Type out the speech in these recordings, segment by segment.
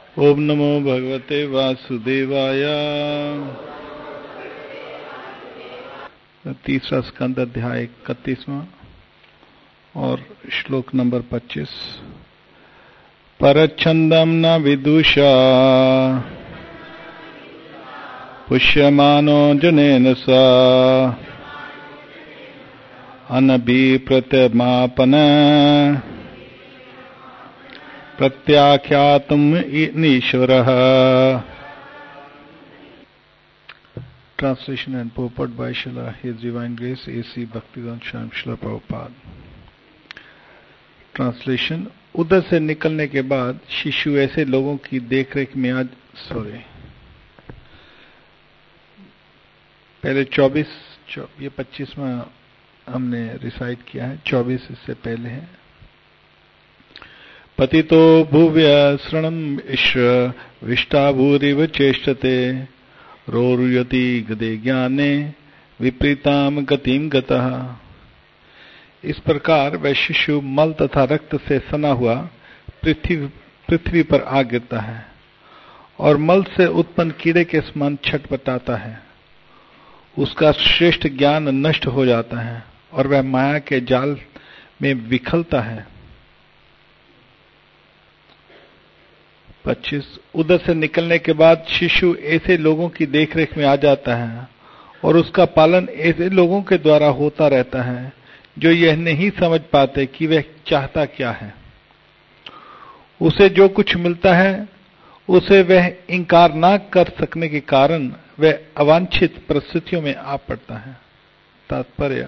ओम नमो भगवते वासुदेवाय। तीसरा स्कंद अध्याय 31वां और श्लोक नंबर 25। परच्छन्दं न विदुषा पुष्यमानो जनेन सा अनभिप्रतिमापन प्रत्याख्यातुम ईश्वरः। Translation and purport by Srila His Divine Grace A.C. Bhaktivedanta Swami Srila Prabhupada। Translation। उधर से निकलने के बाद शिशु ऐसे लोगों की देखरेख में आज पहले 24 ये 25वां हमने रिसाइट किया है, 24 इससे पहले है। पतितो भुव्य शरणम ईश्वर विष्टाभूरिव चेष्टते रोरुयति गदे ज्ञाने विपरीताम गतिम गतः। इस प्रकार वह शिशु मल तथा रक्त से सना हुआ पृथ्वी पर आ गिरता है और मल से उत्पन्न कीड़े के समान छटपटाता है। उसका श्रेष्ठ ज्ञान नष्ट हो जाता है और वह माया के जाल में विखलता है। 25। उधर से निकलने के बाद शिशु ऐसे लोगों की देखरेख में आ जाता है और उसका पालन ऐसे लोगों के द्वारा होता रहता है जो यह नहीं समझ पाते कि वह चाहता क्या है। उसे जो कुछ मिलता है उसे वह इंकार ना कर सकने के कारण वह अवांछित परिस्थितियों में आ पड़ता है। तात्पर्य।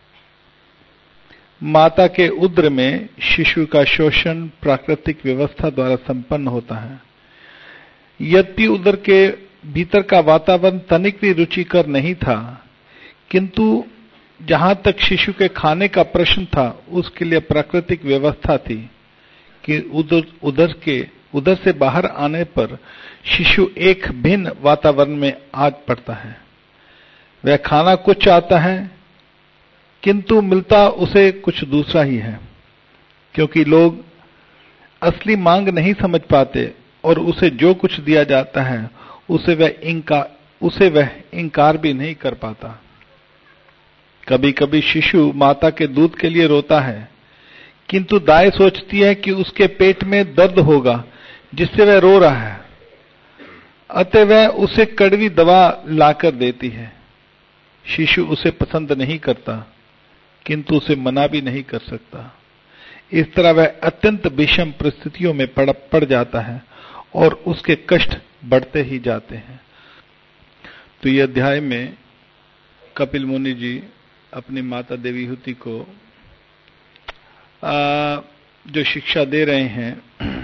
माता के उदर में शिशु का शोषण प्राकृतिक व्यवस्था द्वारा संपन्न होता है। यद्यपि उदर के भीतर का वातावरण तनिक भी रुचिकर नहीं था, किंतु जहां तक शिशु के खाने का प्रश्न था उसके लिए प्राकृतिक व्यवस्था थी कि उदर से बाहर आने पर शिशु एक भिन्न वातावरण में आ पड़ता है। वह खाना कुछ आता है किंतु मिलता उसे कुछ दूसरा ही है, क्योंकि लोग असली मांग नहीं समझ पाते और उसे जो कुछ दिया जाता है उसे वह इंकार भी नहीं कर पाता। कभी कभी शिशु माता के दूध के लिए रोता है, किंतु दाई सोचती है कि उसके पेट में दर्द होगा जिससे वह रो रहा है, अतः वह उसे कड़वी दवा लाकर देती है। शिशु उसे पसंद नहीं करता किंतु उसे मना भी नहीं कर सकता। इस तरह वह अत्यंत विषम परिस्थितियों में पड़ जाता है और उसके कष्ट बढ़ते ही जाते हैं। तो यह अध्याय में कपिल मुनि जी अपनी माता देवीहुति को जो शिक्षा दे रहे हैं,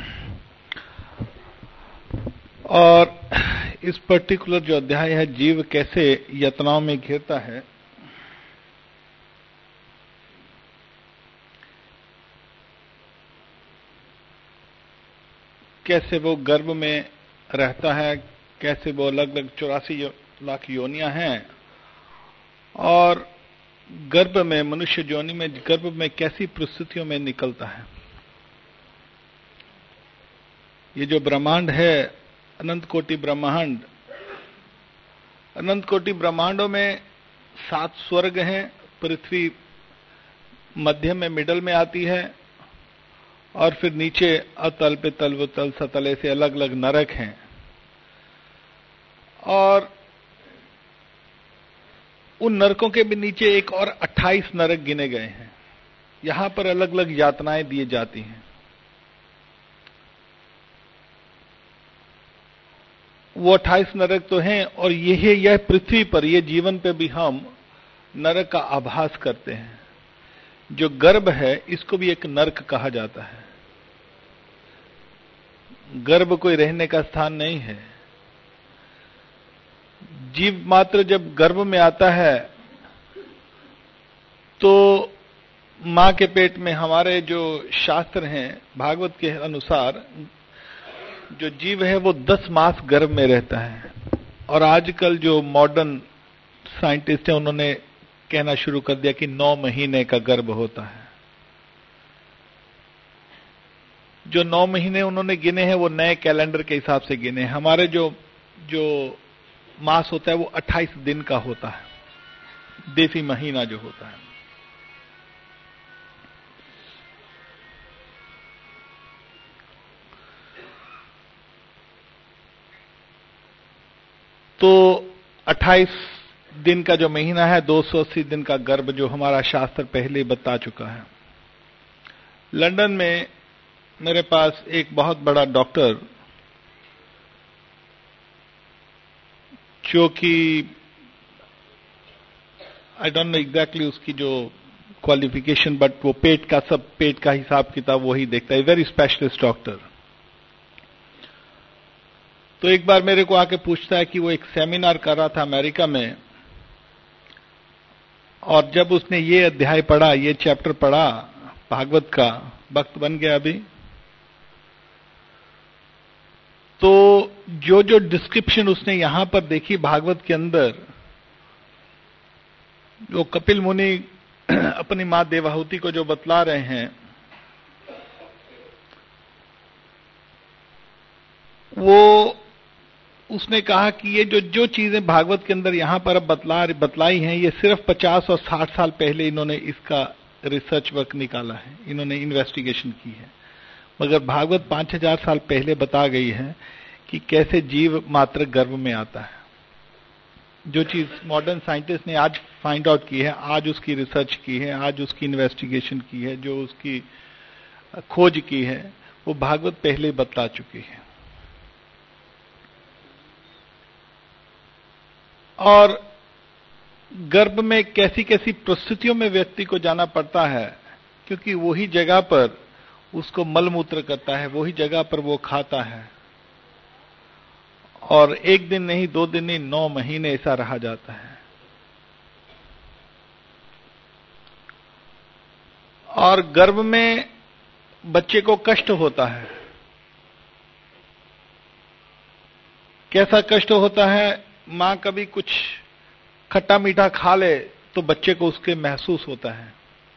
और इस पर्टिकुलर जो अध्याय है जीव कैसे यातनाओं में घिरता है, कैसे वो गर्भ में रहता है, कैसे वो अलग 84 लाख योनियां हैं और गर्भ में मनुष्य योनि में गर्भ में कैसी परिस्थितियों में निकलता है। ये जो ब्रह्मांड है अनंत कोटि ब्रह्मांड, अनंत कोटि ब्रह्मांडों में 7 स्वर्ग हैं, पृथ्वी मध्य में मिडल में आती है और फिर नीचे अतल पितल वतल सतल से अलग अलग नरक हैं और उन नरकों के भी नीचे एक और 28 नरक गिने गए हैं। यहां पर अलग अलग यातनाएं दी जाती हैं। वो 28 नरक तो हैं और यह पृथ्वी पर, यह जीवन पे भी हम नरक का आभास करते हैं। जो गर्भ है इसको भी एक नरक कहा जाता है। गर्भ कोई रहने का स्थान नहीं है। जीव मात्र जब गर्भ में आता है तो मां के पेट में, हमारे जो शास्त्र हैं भागवत के अनुसार, जो जीव है वो 10 मास गर्भ में रहता है। और आजकल जो मॉडर्न साइंटिस्ट हैं उन्होंने कहना शुरू कर दिया कि 9 महीने का गर्भ होता है। जो 9 महीने उन्होंने गिने हैं वो नए कैलेंडर के हिसाब से गिने हैं। हमारे जो जो मास होता है वो 28 दिन का होता है, देसी महीना जो होता है। तो 28 दिन का जो महीना है, 280 दिन का गर्भ, जो हमारा शास्त्र पहले ही बता चुका है। लंदन में मेरे पास एक बहुत बड़ा डॉक्टर, जो कि आई डोंट नो एग्जैक्टली उसकी जो क्वालिफिकेशन, बट वो पेट का हिसाब किताब वही देखता है, वेरी स्पेशलिस्ट डॉक्टर। तो एक बार मेरे को आके पूछता है कि वो एक सेमिनार कर रहा था अमेरिका में, और जब उसने ये अध्याय पढ़ा, ये चैप्टर पढ़ा भागवत का, वक्त बन गया अभी, तो जो जो डिस्क्रिप्शन उसने यहां पर देखी भागवत के अंदर, जो कपिल मुनि अपनी मां देवाहुति को जो बतला रहे हैं, वो उसने कहा कि ये जो जो चीजें भागवत के अंदर यहां पर अब बतलाई हैं, ये सिर्फ 50 और 60 साल पहले इन्होंने इसका रिसर्च वर्क निकाला है, इन्होंने इन्वेस्टिगेशन की है। मगर भागवत 5000 साल पहले बता गई है कि कैसे जीव मात्र गर्भ में आता है। जो चीज मॉडर्न साइंटिस्ट ने आज फाइंड आउट की है, आज उसकी रिसर्च की है, आज उसकी इन्वेस्टिगेशन की है, जो उसकी खोज की है, वो भागवत पहले बतला चुकी है। और गर्भ में कैसी कैसी परिस्थितियों में व्यक्ति को जाना पड़ता है, क्योंकि वही जगह पर उसको मलमूत्र करता है, वही जगह पर वो खाता है, और एक दिन नहीं, 2 दिन नहीं, 9 महीने ऐसा रहा जाता है। और गर्भ में बच्चे को कष्ट होता है। कैसा कष्ट होता है? मां कभी कुछ खट्टा मीठा खा ले तो बच्चे को उसके महसूस होता है,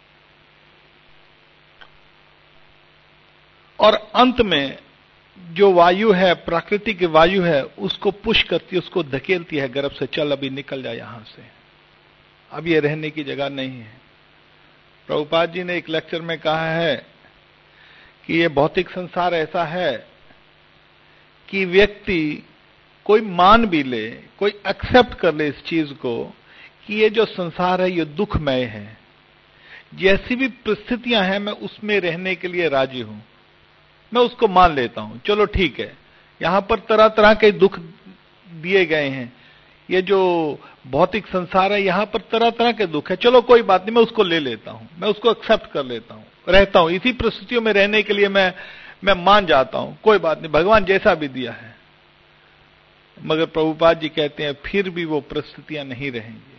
और अंत में जो वायु है, प्राकृतिक वायु है, उसको पुश करती है, उसको धकेलती है गर्भ से, चल अभी निकल जा यहां से, अब ये रहने की जगह नहीं है। प्रभुपाद जी ने एक लेक्चर में कहा है कि ये भौतिक संसार ऐसा है कि व्यक्ति कोई मान भी ले, कोई एक्सेप्ट कर ले इस चीज को कि ये जो संसार है ये दुखमय है, जैसी भी परिस्थितियां हैं मैं उसमें रहने के लिए राजी हूं, मैं उसको मान लेता हूं, चलो ठीक है, यहां पर तरह तरह के दुख दिए गए हैं, ये जो भौतिक संसार है यहां पर तरह तरह के दुख है, चलो कोई बात नहीं, मैं उसको ले लेता हूं, मैं उसको एक्सेप्ट कर लेता हूं, रहता हूं इसी परिस्थितियों में रहने के लिए, मैं मान जाता हूं, कोई बात नहीं, भगवान जैसा भी दिया है। मगर प्रभुपाद जी कहते हैं फिर भी वो परिस्थितियां नहीं रहेंगी,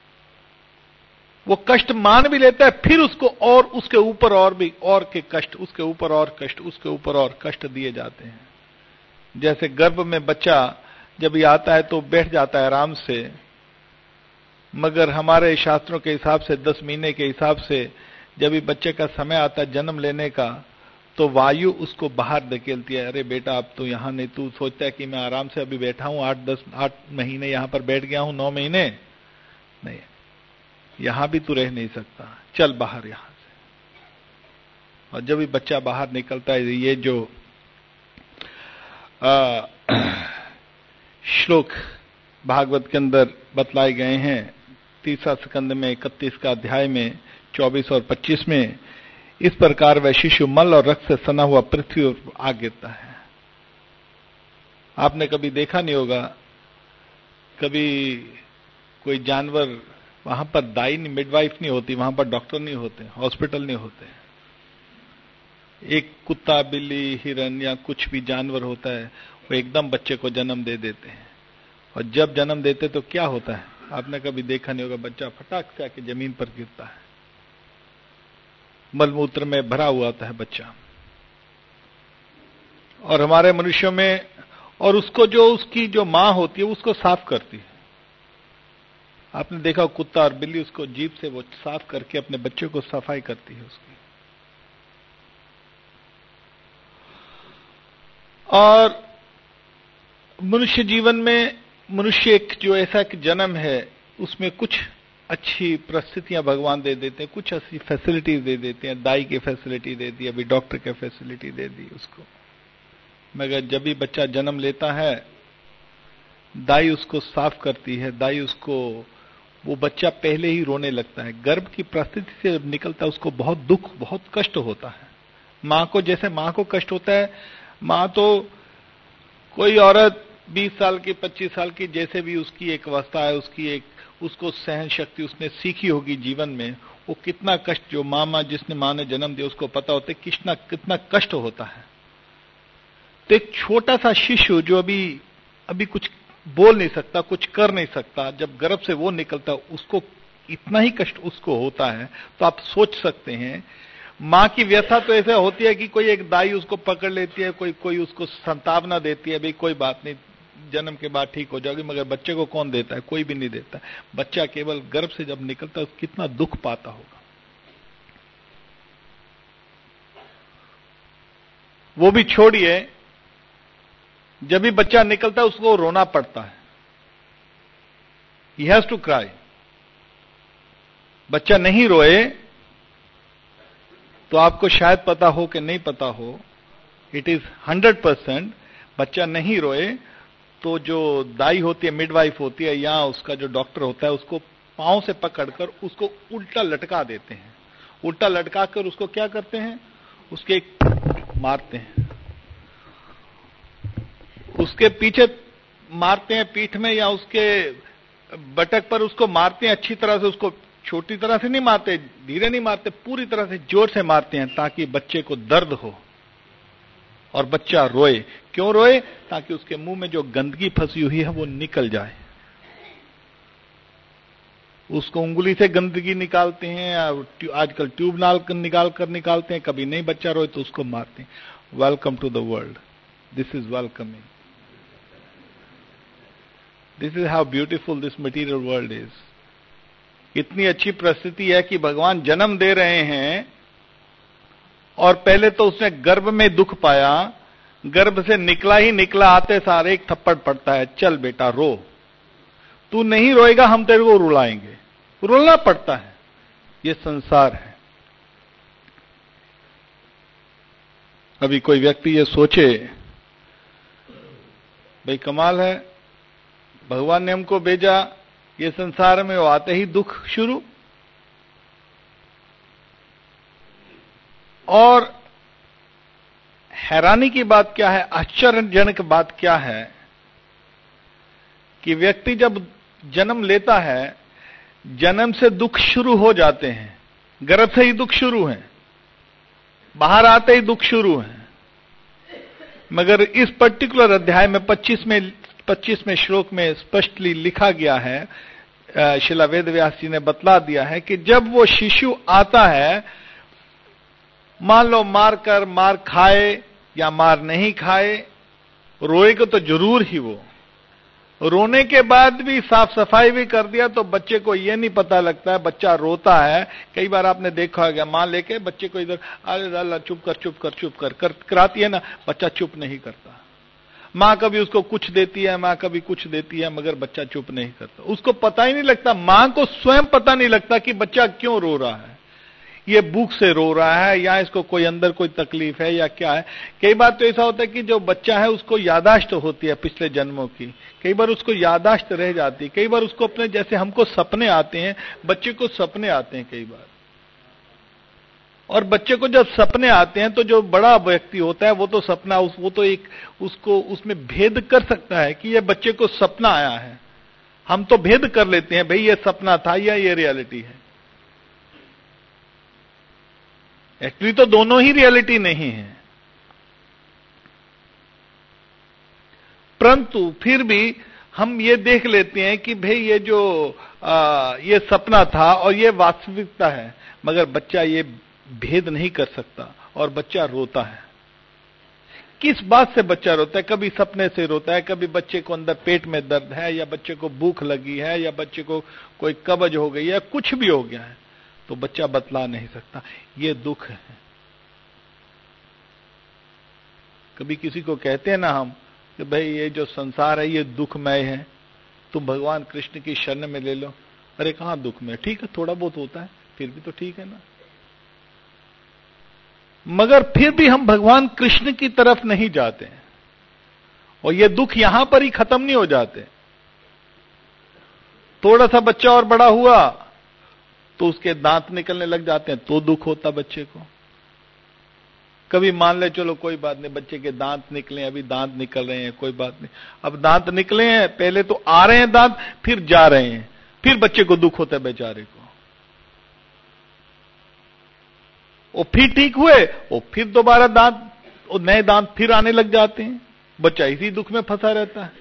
वो कष्ट मान भी लेता है, फिर उसको और उसके ऊपर और भी और के कष्ट, उसके ऊपर और कष्ट, उसके ऊपर और कष्ट दिए जाते हैं। जैसे गर्भ में बच्चा जब ये आता है तो बैठ जाता है आराम से, मगर हमारे शास्त्रों के हिसाब से 10 महीने के हिसाब से जब ये बच्चे का समय आता है जन्म लेने का, तो वायु उसको बाहर धकेलती है, अरे बेटा अब तो यहां नहीं, तू सोचता है कि मैं आराम से अभी बैठा हूं, 8 महीने यहां पर बैठ गया हूं, 9 महीने नहीं, यहां भी तू रह नहीं सकता, चल बाहर यहां से। और जब भी बच्चा बाहर निकलता है, ये जो श्लोक भागवत के अंदर बतलाए गए हैं, 3 स्कंद में 31 का अध्याय में 24 और 25 में, इस प्रकार वह शिशु मल और रक्त से सना हुआ पृथ्वी पर आ गिरता है। आपने कभी देखा नहीं होगा, कभी कोई जानवर, वहां पर दाई नहीं, मिडवाइफ नहीं होती, वहां पर डॉक्टर नहीं होते, हॉस्पिटल नहीं होते, एक कुत्ता, बिल्ली, हिरन या कुछ भी जानवर होता है, वो एकदम बच्चे को जन्म दे देते हैं, और जब जन्म देते तो क्या होता है, आपने कभी देखा नहीं होगा, बच्चा फटाक से आके जमीन पर गिरता है, मलमूत्र में भरा हुआ होता है बच्चा। और हमारे मनुष्यों में, और उसको जो उसकी जो मां होती है उसको साफ करती है। आपने देखा कुत्ता और बिल्ली उसको जीभ से वो साफ करके अपने बच्चे को सफाई करती है उसकी। और मनुष्य जीवन में मनुष्य एक जो ऐसा एक जन्म है, उसमें कुछ अच्छी परिस्थितियां भगवान दे देते हैं, कुछ अच्छी फैसिलिटीज दे देते हैं। दाई की फैसिलिटी दे दी, अभी डॉक्टर की फैसिलिटी दे दी उसको। मगर जब भी बच्चा जन्म लेता है, दाई उसको साफ करती है, दाई उसको, वो बच्चा पहले ही रोने लगता है। गर्भ की परिस्थिति से जब निकलता है उसको बहुत दुख, बहुत कष्ट होता है। मां को, जैसे मां को कष्ट होता है, मां तो, कोई औरत 20 साल की, 25 साल की, जैसे भी उसकी एक अवस्था है, उसको सहन शक्ति उसने सीखी होगी जीवन में, वो कितना कष्ट, जो जिसने मां ने जन्म दिया उसको पता होता है कितना कष्ट होता है। तो एक छोटा सा शिशु जो अभी कुछ बोल नहीं सकता, कुछ कर नहीं सकता, जब गर्भ से वो निकलता है, उसको इतना ही कष्ट उसको होता है। तो आप सोच सकते हैं मां की व्यथा तो ऐसे होती है कि कोई एक दाई उसको पकड़ लेती है, कोई उसको सांत्वना देती है, भाई कोई बात नहीं, जन्म के बाद ठीक हो जाओगी। मगर बच्चे को कौन देता है? कोई भी नहीं देता। बच्चा केवल गर्भ से जब निकलता है कितना दुख पाता होगा। वो भी छोड़िए, जब भी बच्चा निकलता है उसको रोना पड़ता है। He has to cry. बच्चा नहीं रोए तो आपको शायद पता हो कि नहीं पता हो, इट इज 100%, बच्चा नहीं रोए तो जो दाई होती है, मिडवाइफ होती है, या उसका जो डॉक्टर होता है, उसको पांव से पकड़कर उसको उल्टा लटका देते हैं। उल्टा लटका कर उसको क्या करते हैं? उसके मारते हैं, उसके पीछे मारते हैं, पीठ में या उसके बटक पर उसको मारते हैं अच्छी तरह से। उसको छोटी तरह से नहीं मारते, धीरे नहीं मारते, पूरी तरह से जोर से मारते हैं, ताकि बच्चे को दर्द हो और बच्चा रोए। क्यों रोए? ताकि उसके मुंह में जो गंदगी फंसी हुई है वो निकल जाए। उसको उंगली से गंदगी निकालते हैं, आजकल ट्यूब निकालते हैं। कभी नहीं बच्चा रोए तो उसको मारते हैं। Welcome to the world, this is welcoming, this is how beautiful this material world is. इतनी अच्छी परिस्थिति है कि भगवान जन्म दे रहे हैं, और पहले तो उसने गर्भ में दुख पाया, गर्भ से निकला ही निकला, आते सारे एक थप्पड़ पड़ता है, चल बेटा रो, तू नहीं रोएगा हम तेरे को रुलाएंगे। रुलना पड़ता है, ये संसार है। अभी कोई व्यक्ति ये सोचे, भाई कमाल है, भगवान ने हमको भेजा ये संसार में, वो आते ही दुख शुरू। और हैरानी की बात क्या है, आश्चर्यजनक बात क्या है कि व्यक्ति जब जन्म लेता है, जन्म से दुख शुरू हो जाते हैं, गर्भ से ही दुख शुरू है, बाहर आते ही दुख शुरू है। मगर इस पर्टिकुलर अध्याय में 25वें श्लोक में स्पष्टली लिखा गया है, शिला वेदव्यास जी ने बतला दिया है कि जब वो शिशु आता है, मान लो मार खाए या मार नहीं खाए, रोएगा तो जरूर ही। वो रोने के बाद भी साफ सफाई भी कर दिया तो बच्चे को ये नहीं पता लगता है, बच्चा रोता है। कई बार आपने देखा होगा, मां लेके बच्चे को इधर, अरे चुप कर कराती है ना, बच्चा चुप नहीं करता। मां कभी उसको कुछ देती है, मां कभी कुछ देती है, मगर बच्चा चुप नहीं करता। उसको पता ही नहीं लगता, मां को स्वयं पता नहीं लगता कि बच्चा क्यों रो रहा है। ये भूख से रो रहा है, या इसको कोई अंदर कोई तकलीफ है, या क्या है। कई बार तो ऐसा होता है कि जो बच्चा है उसको यादाश्त होती है पिछले जन्मों की, कई बार उसको यादाश्त रह जाती है, कई बार उसको अपने, जैसे हमको सपने आते हैं, बच्चे को सपने आते हैं कई बार। और बच्चे को जब सपने आते हैं तो जो बड़ा व्यक्ति होता है वो तो सपना, वो तो एक उसको उसमें भेद कर सकता है कि ये बच्चे को सपना आया है। हम तो भेद कर लेते हैं, भाई ये सपना था या ये रियलिटी है। एक्चुअली तो दोनों ही रियलिटी नहीं है, परंतु फिर भी हम ये देख लेते हैं कि भाई ये जो ये सपना था और ये वास्तविकता है। मगर बच्चा ये भेद नहीं कर सकता और बच्चा रोता है। किस बात से बच्चा रोता है? कभी सपने से रोता है, कभी बच्चे को अंदर पेट में दर्द है, या बच्चे को भूख लगी है, या बच्चे को कोई कब्ज हो गई है, कुछ भी हो गया है, तो बच्चा बतला नहीं सकता। ये दुख है। कभी किसी को कहते हैं ना हम कि भाई ये जो संसार है ये दुखमय है, तुम भगवान कृष्ण की शरण में ले लो। अरे कहां दुखमय, ठीक है थोड़ा बहुत होता है, फिर भी तो ठीक है ना। मगर फिर भी हम भगवान कृष्ण की तरफ नहीं जाते हैं, और ये दुख यहां पर ही खत्म नहीं हो जाते। थोड़ा सा बच्चा और बड़ा हुआ तो उसके दांत निकलने लग जाते हैं, तो दुख होता बच्चे को। कभी मान ले चलो कोई बात नहीं, बच्चे के दांत निकले, अभी दांत निकल रहे हैं, कोई बात नहीं। अब दांत निकले हैं, पहले तो आ रहे हैं दांत, फिर जा रहे हैं, फिर बच्चे को दुख होता है बेचारे को। वो फिर ठीक हुए, वो फिर दोबारा दांत, वो नए दांत फिर आने लग जाते हैं, बच्चा इसी दुख में फंसा रहता है।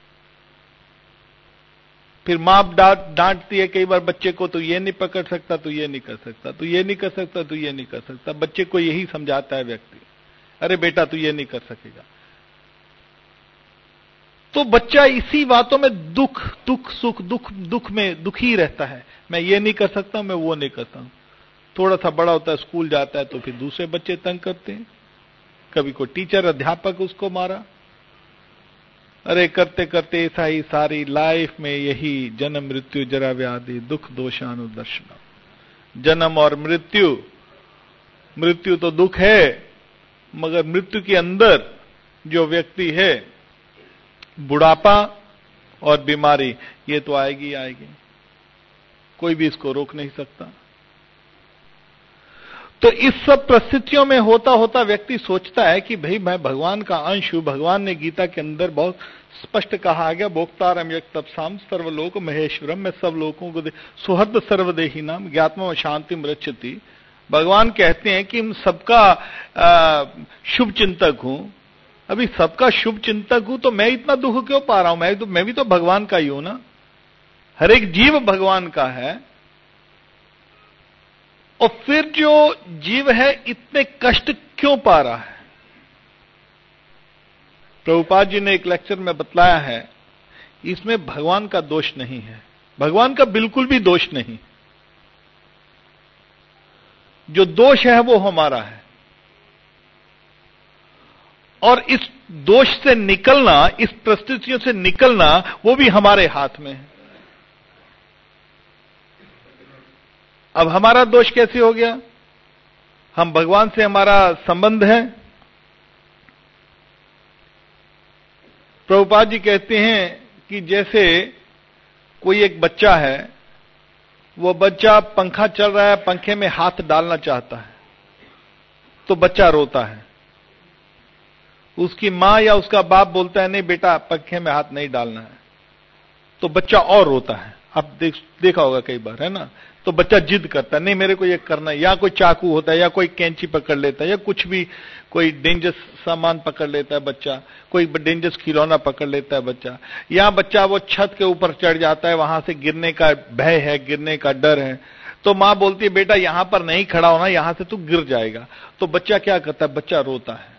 फिर मां डांटती है कई बार बच्चे को, तो ये नहीं पकड़ सकता, तो ये नहीं कर सकता, तो ये नहीं कर सकता, तो ये नहीं कर सकता। बच्चे को यही समझाता है व्यक्ति, अरे बेटा तू ये नहीं कर सकेगा। तो बच्चा इसी बातों में दुख दुख सुख दुख में दुखी रहता है, मैं ये नहीं कर सकता, मैं वो नहीं करता हूं। थोड़ा सा बड़ा होता है, स्कूल जाता है, तो फिर दूसरे बच्चे तंग करते हैं, कभी कोई टीचर अध्यापक उसको मारा। अरे करते करते ऐसा ही सारी लाइफ में यही जन्म मृत्यु जरा व्याधि दुख दोषानुदर्शन। जन्म और मृत्यु, मृत्यु तो दुख है, मगर मृत्यु के अंदर जो व्यक्ति है, बुढ़ापा और बीमारी, ये तो आएगी आएगी, कोई भी इसको रोक नहीं सकता। तो इस सब परिस्थितियों में होता होता व्यक्ति सोचता है कि भाई मैं भगवान का अंश हूं। भगवान ने गीता के अंदर बहुत स्पष्ट कहा गया, भोक्तारम यक तपसाम सर्वलोक महेश्वरम, मैं सब लोगों को सुहृद सर्वदेही नाम ज्ञात्मा शांति रक्षति। भगवान कहते हैं कि हम सबका शुभ चिंतक हूं। अभी सबका शुभ चिंतक हूं तो मैं इतना दुख क्यों पा रहा हूं? मैं भी तो भगवान का ही हूं ना, हर एक जीव भगवान का है। और फिर जो जीव है इतने कष्ट क्यों पा रहा है? प्रभुपाद जी ने एक लेक्चर में बतलाया है, इसमें भगवान का दोष नहीं है, भगवान का बिल्कुल भी दोष नहीं। जो दोष है वो हमारा है, और इस दोष से निकलना, इस परिस्थितियों से निकलना, वो भी हमारे हाथ में है। अब हमारा दोष कैसे हो गया? हम भगवान से हमारा संबंध है। प्रभुपाद जी कहते हैं कि जैसे कोई एक बच्चा है, वो बच्चा पंखा चल रहा है, पंखे में हाथ डालना चाहता है, तो बच्चा रोता है। उसकी मां या उसका बाप बोलता है नहीं बेटा पंखे में हाथ नहीं डालना है, तो बच्चा और रोता है। आप देखा होगा कई बार, है ना? तो बच्चा जिद करता है नहीं मेरे को ये करना है, या कोई चाकू होता है, या कोई कैंची पकड़ लेता है, या कुछ भी कोई डेंजरस सामान पकड़ लेता है बच्चा, कोई डेंजरस खिलौना पकड़ लेता है बच्चा, या बच्चा वो छत के ऊपर चढ़ जाता है, वहां से गिरने का भय है, गिरने का डर है, तो मां बोलती है बेटा यहां पर नहीं खड़ा होना, यहां से तू गिर जाएगा। तो बच्चा क्या करता है? बच्चा रोता है।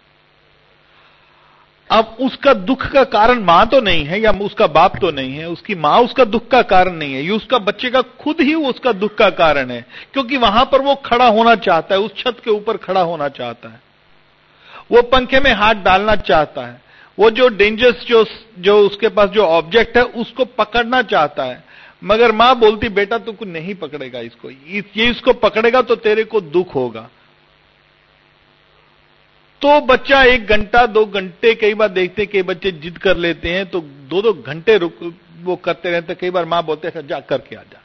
अब उसका दुख का कारण मां तो नहीं है, या उसका बाप तो नहीं है, उसकी मां उसका दुख का कारण नहीं है, ये उसका बच्चे का खुद ही उसका दुख का कारण है, क्योंकि वहां पर वो खड़ा होना चाहता है, उस छत के ऊपर खड़ा होना चाहता है, वो पंखे में हाथ डालना चाहता है, वो जो डेंजरस जो उसके पास जो ऑब्जेक्ट है उसको पकड़ना चाहता है, मगर मां बोलती बेटा तू कुछ नहीं पकड़ेगा इसको, ये इसको पकड़ेगा तो तेरे को दुख होगा। तो बच्चा 1 घंटा 2 घंटे, कई बार देखते कई बच्चे जिद कर लेते हैं तो 2-2 घंटे वो करते रहते। कई बार मां बोलते हैं जा करके आ जा,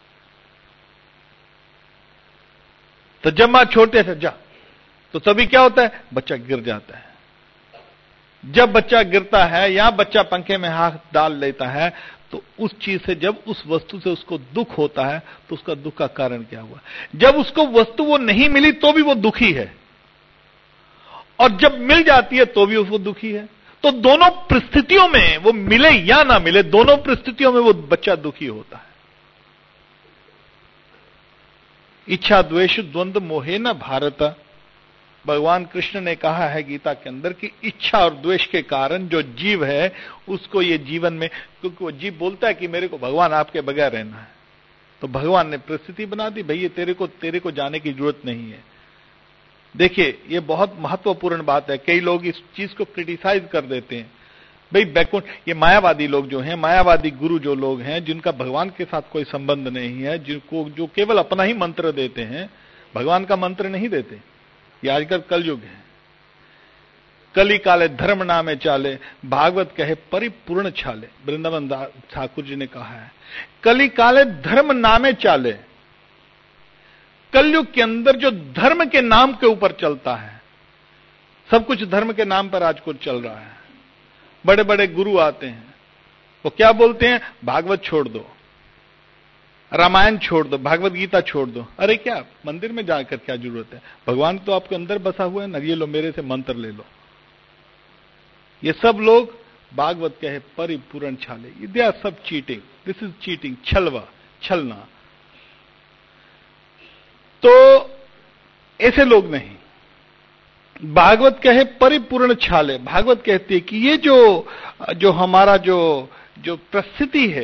तो जब मां छोड़ते हैं जा, तो तभी क्या होता है? बच्चा गिर जाता है। जब बच्चा गिरता है या बच्चा पंखे में हाथ डाल लेता है, तो उस चीज से, जब उस वस्तु से उसको दुख होता है, तो उसका दुख का कारण क्या हुआ? जब उसको वस्तु वो नहीं मिली तो भी वो दुखी है, और जब मिल जाती है तो भी वो दुखी है। तो दोनों परिस्थितियों में, वो मिले या ना मिले, दोनों परिस्थितियों में वो बच्चा दुखी होता है। इच्छा द्वेष द्वंद्व मोहे न भारत, भगवान कृष्ण ने कहा है गीता के अंदर कि इच्छा और द्वेष के कारण जो जीव है उसको ये जीवन में, क्योंकि वो जीव बोलता है कि मेरे को भगवान आपके बगैर रहना है, तो भगवान ने परिस्थिति बना दी, भैया तेरे को जाने की जरूरत नहीं है, देखिए, ये बहुत महत्वपूर्ण बात है। कई लोग इस चीज को क्रिटिसाइज कर देते हैं, भाई बैकुंठ, ये मायावादी लोग जो हैं, मायावादी गुरु जो लोग हैं, जिनका भगवान के साथ कोई संबंध नहीं है, जिनको जो केवल अपना ही मंत्र देते हैं, भगवान का मंत्र नहीं देते। ये आजकल कलयुग है। कली काले धर्म नामे चाले, भागवत कहे परिपूर्ण छाले, वृंदावन ठाकुर जी ने कहा है। कली काले धर्म नामे चाले, कलयुग के अंदर जो धर्म के नाम के ऊपर चलता है, सब कुछ धर्म के नाम पर आज कुछ चल रहा है। बड़े बड़े गुरु आते हैं, वो क्या बोलते हैं, भागवत छोड़ दो, रामायण छोड़ दो, भागवत गीता छोड़ दो। अरे क्या मंदिर में जाकर क्या जरूरत है, भगवान तो आपके अंदर बसा हुआ है ना, ये लो मेरे से मंत्र ले लो। ये सब लोग भागवत कहे परिपूर्ण छाले, दे आर सब चीटिंग, दिस इज चीटिंग, छलवा, छलना। तो ऐसे लोग नहीं। भागवत कहे परिपूर्ण छाले, भागवत कहती है कि ये जो हमारा जो प्रस्थिति है,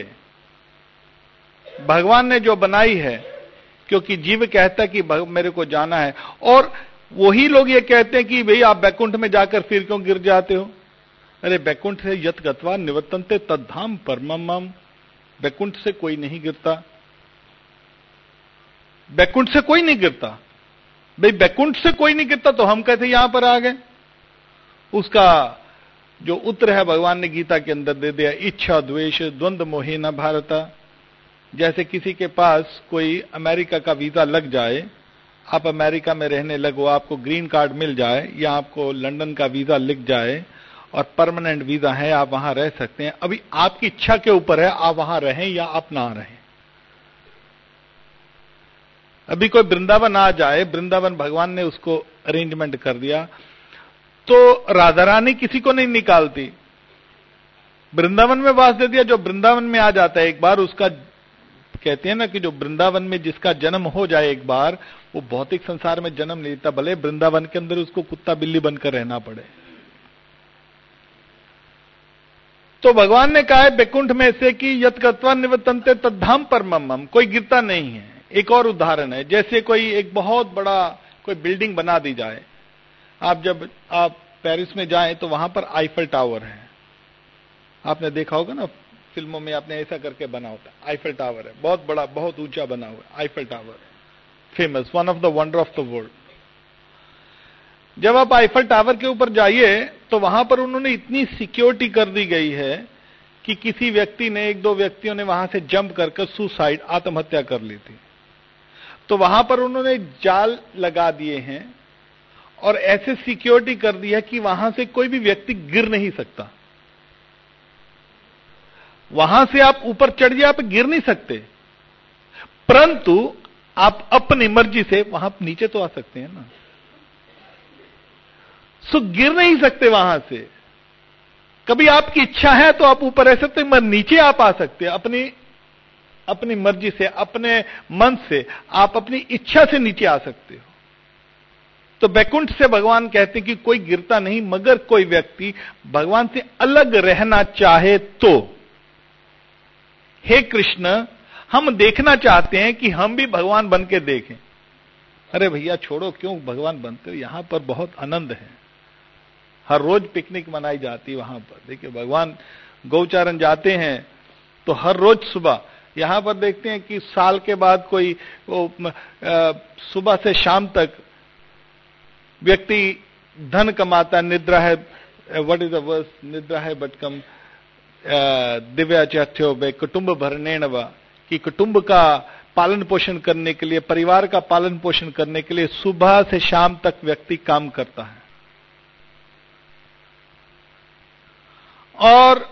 भगवान ने जो बनाई है, क्योंकि जीव कहता है कि मेरे को जाना है, और वही लोग ये कहते हैं कि भाई आप बैकुंठ में जाकर फिर क्यों गिर जाते हो। अरे बैकुंठ से यत गत्वा निवर्तन्ते तद्धाम परमम, बैकुंठ से कोई नहीं गिरता, बैकुंठ से कोई नहीं गिरता। भाई बैकुंठ से कोई नहीं गिरता तो हम कैसे यहां पर आ गए। उसका जो उत्तर है भगवान ने गीता के अंदर दे दिया, इच्छा द्वेष द्वंद्व मोहे न भारता। जैसे किसी के पास कोई अमेरिका का वीजा लग जाए, आप अमेरिका में रहने लगो, आपको ग्रीन कार्ड मिल जाए, या आपको लंदन का वीजा लिख जाए और परमानेंट वीजा है, आप वहां रह सकते हैं। अभी आपकी इच्छा के ऊपर है, आप वहां रहें या आप ना रहें। अभी कोई वृंदावन आ जाए, वृंदावन भगवान ने उसको अरेंजमेंट कर दिया, तो राधा रानी किसी को नहीं निकालती, वृंदावन में वास दे दिया। जो वृंदावन में आ जाता है एक बार, उसका कहते हैं ना कि जो वृंदावन में जिसका जन्म हो जाए एक बार, वो भौतिक संसार में जन्म लेता, भले वृंदावन के अंदर उसको कुत्ता बिल्ली बनकर रहना पड़े। तो भगवान ने कहा है बैकुंठ में से कि यत गत्वा निवर्तन्ते तद्धाम परमम, कोई गिरता नहीं है। एक और उदाहरण है, जैसे कोई एक बहुत बड़ा कोई बिल्डिंग बना दी जाए, जब आप पेरिस में जाएं तो वहां पर आईफल टावर है, आपने देखा होगा ना फिल्मों में, आपने ऐसा करके बना होता है। आईफल टावर है, बहुत बड़ा, बहुत ऊंचा बना हुआ है Eiffel tower, famous, one of the wonder of the world. जब आप आईफल टावर के ऊपर जाइए तो वहां पर उन्होंने इतनी सिक्योरिटी कर दी गई है कि किसी व्यक्ति ने, एक दो व्यक्तियों ने वहां से जंप करके सुसाइड, आत्महत्या कर ली थी। तो वहां पर उन्होंने जाल लगा दिए हैं और ऐसे सिक्योरिटी कर दी है कि वहां से कोई भी व्यक्ति गिर नहीं सकता। वहां से आप ऊपर चढ़ जाए, आप गिर नहीं सकते, परंतु आप अपनी मर्जी से वहां नीचे तो आ सकते हैं ना। सो गिर नहीं सकते वहां से। कभी आपकी इच्छा है तो आप ऊपर रह सकते हैं, मगर नीचे आप आ सकते हैं अपनी मर्जी से, अपने मन से, आप अपनी इच्छा से नीचे आ सकते हो। तो बैकुंठ से भगवान कहते हैं कि कोई गिरता नहीं, मगर कोई व्यक्ति भगवान से अलग रहना चाहे तो। हे कृष्ण, हम देखना चाहते हैं कि हम भी भगवान बन के देखें। अरे भैया छोड़ो, क्यों भगवान बनते हो, यहां पर बहुत आनंद है। हर रोज पिकनिक मनाई जाती है वहां पर। देखिए भगवान गौचारण जाते हैं तो हर रोज सुबह यहां पर देखते हैं कि साल के बाद कोई सुबह से शाम तक व्यक्ति धन कमाता, निद्रा है, व्हाट इज द वर्स, निद्रा है बट कम दिव्या चथ्यो बे कुटुंब भरणेण व, कि कुटुंब का पालन पोषण करने के लिए, परिवार का पालन पोषण करने के लिए सुबह से शाम तक व्यक्ति काम करता है। और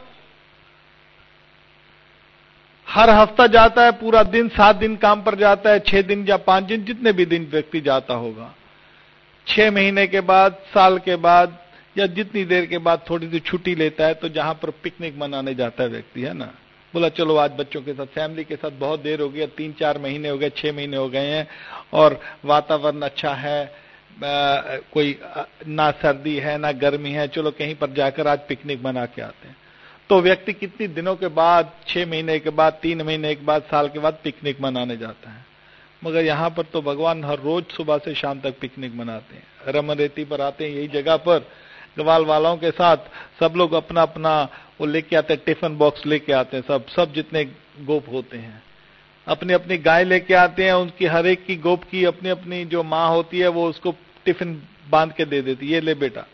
हर हफ्ता जाता है, पूरा दिन, 7 दिन काम पर जाता है, 6 दिन या 5 दिन, जितने भी दिन व्यक्ति जाता होगा। 6 महीने के बाद, साल के बाद, या जितनी देर के बाद थोड़ी सी छुट्टी लेता है, तो जहां पर पिकनिक मनाने जाता है व्यक्ति, है ना, बोला चलो आज बच्चों के साथ, फैमिली के साथ बहुत देर हो गया, 3-4 महीने हो गए, 6 महीने हो गए हैं, और वातावरण अच्छा है, कोई ना सर्दी है ना गर्मी है, चलो कहीं पर जाकर आज पिकनिक मना के आते हैं। तो व्यक्ति कितने दिनों के बाद, 6 महीने के बाद, 3 महीने के बाद, साल के बाद पिकनिक मनाने जाता है। मगर यहां पर तो भगवान हर रोज सुबह से शाम तक पिकनिक मनाते हैं। रमन-रेती पर आते हैं, यही जगह पर ग्वाल वालों के साथ सब लोग अपना अपना वो लेके आते हैं, टिफिन बॉक्स लेके आते हैं, सब जितने गोप होते हैं अपनी अपनी गाय लेके आते हैं। उनकी हर एक की गोप की अपनी अपनी जो माँ होती है वो उसको टिफिन बांध के दे देती, ये ले बेटा।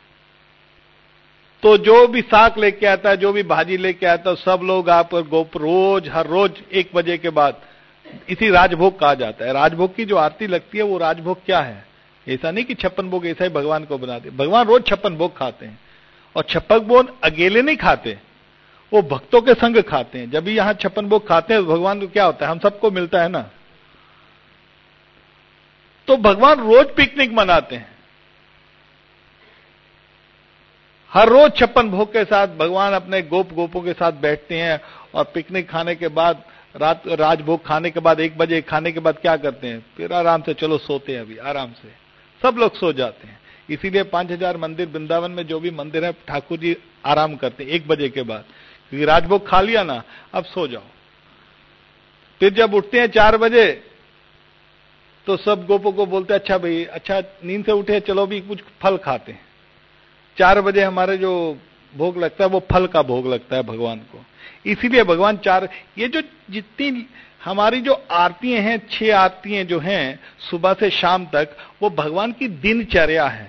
तो जो भी साग लेके आता है, जो भी भाजी लेके आता है, सब लोग आप गोप रोज हर रोज 1 बजे के बाद, इसी राजभोग कहा जाता है। राजभोग की जो आरती लगती है वो राजभोग क्या है? ऐसा नहीं कि 56 भोग ऐसा ही भगवान को बना दे। भगवान रोज 56 भोग खाते हैं, और 56 भोग अकेले नहीं खाते, वो भक्तों के संग खाते हैं। जब भी यहां 56 भोग खाते हैं तो भगवान को क्या होता है? हम सबको मिलता है ना। तो भगवान रोज पिकनिक मनाते हैं, हर रोज 56 भोग के साथ भगवान अपने गोपों के साथ बैठते हैं। और पिकनिक खाने के बाद, रात राजभोग खाने के बाद 1 बजे खाने के बाद क्या करते हैं? फिर आराम से चलो सोते हैं, अभी आराम से सब लोग सो जाते हैं। इसीलिए 5000 मंदिर वृंदावन में जो भी मंदिर है, ठाकुर जी आराम करते हैं 1 बजे के बाद, क्योंकि राजभोग खा लिया ना, अब सो जाओ। फिर जब उठते हैं 4 बजे तो सब गोपों को बोलते हैं, अच्छा भाई, अच्छा नींद से उठे, चलो भी कुछ फल खाते हैं। 4 बजे हमारे जो भोग लगता है वो फल का भोग लगता है भगवान को। इसीलिए भगवान ये जो जितनी हमारी जो आरतियां हैं, 6 आरतियां जो हैं सुबह से शाम तक, वो भगवान की दिनचर्या है।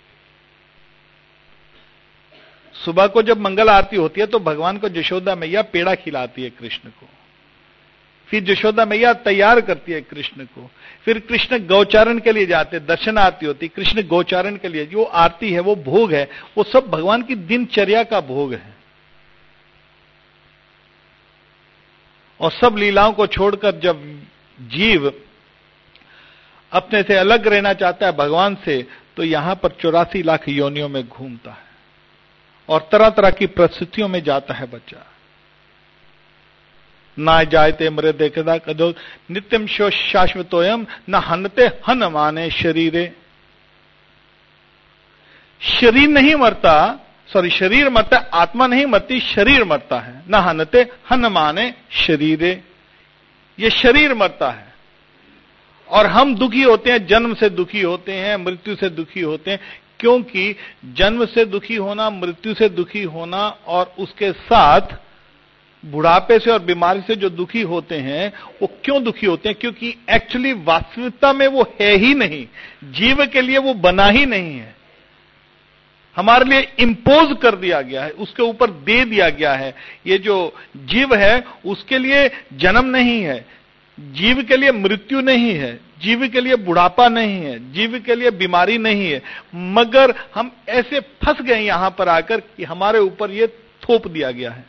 सुबह को जब मंगल आरती होती है तो भगवान को यशोदा मैया पेड़ा खिलाती है कृष्ण को, फिर यशोदा मैया तैयार करती है कृष्ण को, फिर कृष्ण गौचारण के लिए जाते, दर्शन आरती होती, कृष्ण गौचारण के लिए जो आरती है वो भोग है, वो सब भगवान की दिनचर्या का भोग है। और सब लीलाओं को छोड़कर जब जीव अपने से अलग रहना चाहता है भगवान से, तो यहां पर 84 लाख योनियों में घूमता है और तरह तरह की परिस्थितियों में जाता है बच्चा। ना जायते मृदे कदा कदो नित्यम शाश्वतोयम न हनते हन माने शरीरे। शरीर नहीं मरता, शरीर मरता है, आत्मा नहीं मरती, शरीर मरता है। न हनते हन माने शरीरे, ये शरीर मरता है। और हम दुखी होते हैं, जन्म से दुखी होते हैं, मृत्यु से दुखी होते हैं, क्योंकि जन्म से दुखी होना, मृत्यु से दुखी होना, और उसके साथ बुढ़ापे से और बीमारी से जो दुखी होते हैं, वो क्यों दुखी होते हैं? क्योंकि एक्चुअली वास्तविकता में वो है ही नहीं, जीव के लिए वो बना ही नहीं है, हमारे लिए इंपोज कर दिया गया है, उसके ऊपर दे दिया गया है। ये जो जीव है उसके लिए जन्म नहीं है, जीव के लिए मृत्यु नहीं है, जीव के लिए बुढ़ापा नहीं है, जीव के लिए बीमारी नहीं है, मगर हम ऐसे फंस गए यहां पर आकर कि हमारे ऊपर ये थोप दिया गया है।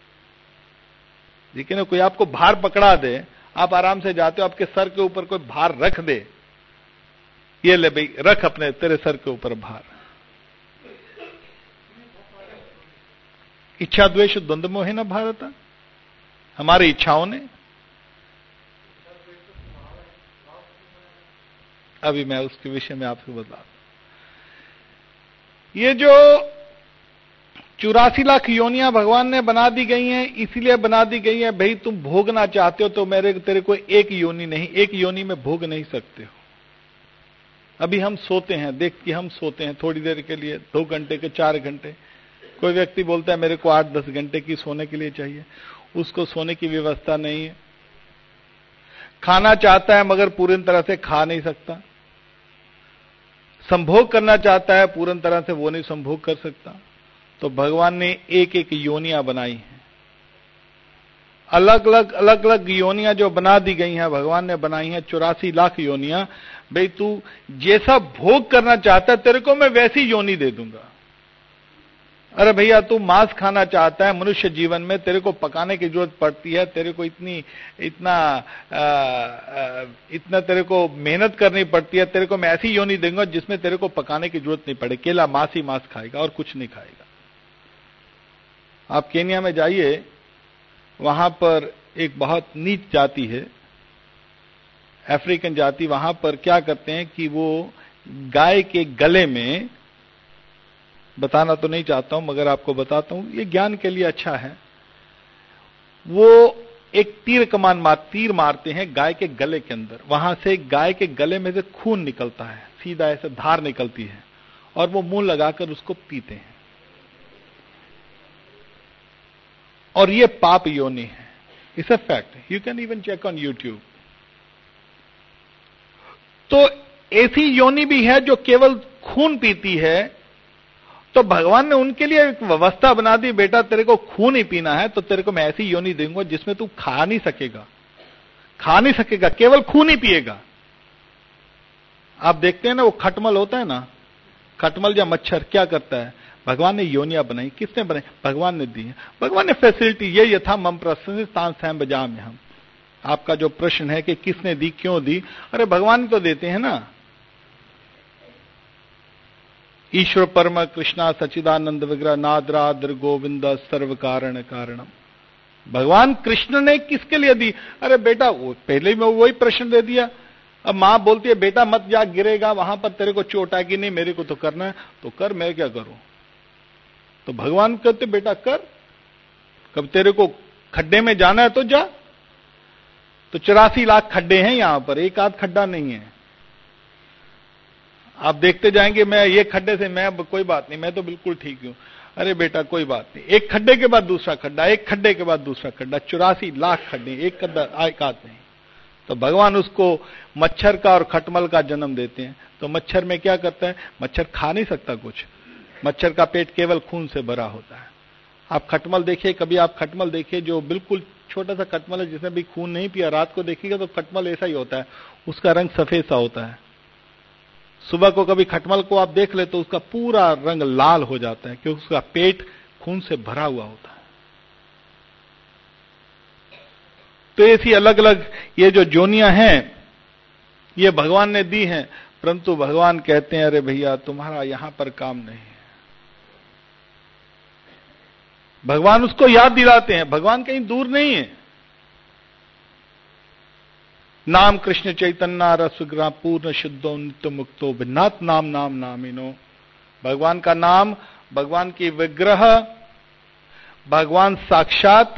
लेकिन कोई आपको भार पकड़ा दे, आप आराम से जाते हो, आपके सर के ऊपर कोई भार रख दे, ये ले भाई रख अपने तेरे सर के ऊपर भार। इच्छा द्वेष द्वंद्व मोहे न भारत, हमारी इच्छाओं ने। अभी मैं उसके विषय में आपको बता, ये जो 84 लाख योनियां भगवान ने बना दी गई हैं, इसीलिए बना दी गई हैं भाई तुम भोगना चाहते हो तो तेरे को एक योनि नहीं, एक योनि में भोग नहीं सकते हो। अभी हम सोते हैं, देख कि हम सोते हैं थोड़ी देर के लिए, 2 घंटे के 4 घंटे। कोई व्यक्ति बोलता है मेरे को 8-10 घंटे की सोने के लिए चाहिए, उसको सोने की व्यवस्था नहीं है। खाना चाहता है मगर पूरी तरह से खा नहीं सकता, संभोग करना चाहता है पूर्ण तरह से वो नहीं संभोग कर सकता। तो भगवान ने एक एक योनियां बनाई हैं, अलग अलग योनियां जो बना दी गई हैं, भगवान ने बनाई हैं 84 लाख योनियां। भाई तू जैसा भोग करना चाहता है तेरे को मैं वैसी योनि दे दूंगा। अरे भैया तू मांस खाना चाहता है, मनुष्य जीवन में तेरे को पकाने की जरूरत पड़ती है, तेरे को इतना तेरे को मेहनत करनी पड़ती है, तेरे को मैं ऐसी योनि दूंगा जिसमें तेरे को पकाने की जरूरत नहीं पड़े, केवल मांस ही मांस खाएगा और कुछ नहीं खाएगा। आप केन्या में जाइए, वहां पर एक बहुत नीच जाति है, अफ्रीकन जाति। वहां पर क्या करते हैं कि वो गाय के गले में, बताना तो नहीं चाहता हूं मगर आपको बताता हूं, ये ज्ञान के लिए अच्छा है, वो एक तीर मारते हैं गाय के गले के अंदर, वहां से गाय के गले में से खून निकलता है, सीधा ऐसे धार निकलती है, और वो मुंह लगाकर उसको पीते हैं, और ये पाप योनि है। It's a fact, you can even check on YouTube. तो ऐसी योनि भी है जो केवल खून पीती है, तो भगवान ने उनके लिए एक व्यवस्था बना दी, बेटा तेरे को खून ही पीना है तो तेरे को मैं ऐसी योनि दूंगा जिसमें तू खा नहीं सकेगा, केवल खून ही पिएगा। आप देखते हैं ना, वो खटमल होता है ना, खटमल या मच्छर क्या करता है, भगवान ने योनियां बनाई, किसने बनाई, भगवान ने दी है, भगवान ने फैसिलिटी, ये यथा मम प्रश्न तान बजाम हम। आपका जो प्रश्न है कि किसने दी, क्यों दी, अरे भगवान तो देते हैं ना। ईश्वर परम कृष्णा सच्चिदानंद विग्रह नादराद्र गोविंद सर्व कारण कारणम। भगवान कृष्ण ने किसके लिए दी, अरे बेटा वो पहले में वही प्रश्न दे दिया। अब मां बोलती है बेटा मत जा, गिरेगा, वहां पर तेरे को चोट आएगी, नहीं मेरे को तो करना है, तो कर, मैं क्या करूं। तो भगवान कहते बेटा कर, कब तेरे को खड्डे में जाना है तो जा। तो 84 लाख खड्डे हैं यहां पर, एक आध खड्डा नहीं है। आप देखते जाएंगे, मैं ये खड्डे से मैं कोई बात नहीं, मैं तो बिल्कुल ठीक हूं। अरे बेटा कोई बात नहीं, एक खड्डे के बाद दूसरा खड्डा, एक खड्डे के बाद दूसरा खड्डा, 84 लाख खड्डे, एक आध नहीं। तो भगवान उसको मच्छर का और खटमल का जन्म देते हैं। तो मच्छर में क्या करता है, मच्छर खा नहीं सकता कुछ, मच्छर का पेट केवल खून से भरा होता है। आप खटमल देखिए, कभी आप खटमल देखिए जो बिल्कुल छोटा सा खटमल है जिसने भी खून नहीं पिया, रात को देखिएगा तो खटमल ऐसा ही होता है, उसका रंग सफेद सा होता है। सुबह को कभी खटमल को आप देख ले तो उसका पूरा रंग लाल हो जाता है, क्योंकि उसका पेट खून से भरा हुआ होता है। तो ऐसी अलग अलग ये जो जोनियां हैं ये भगवान ने दी हैं, परंतु भगवान कहते हैं अरे भैया तुम्हारा यहां पर काम नहीं है। भगवान उसको याद दिलाते हैं, भगवान कहीं दूर नहीं है। नाम कृष्ण चैतन्य रसग्रह पूर्ण शुद्धो नित्य मुक्तो भिन्नात नाम नाम नामिनो। भगवान का नाम, भगवान की विग्रह, भगवान साक्षात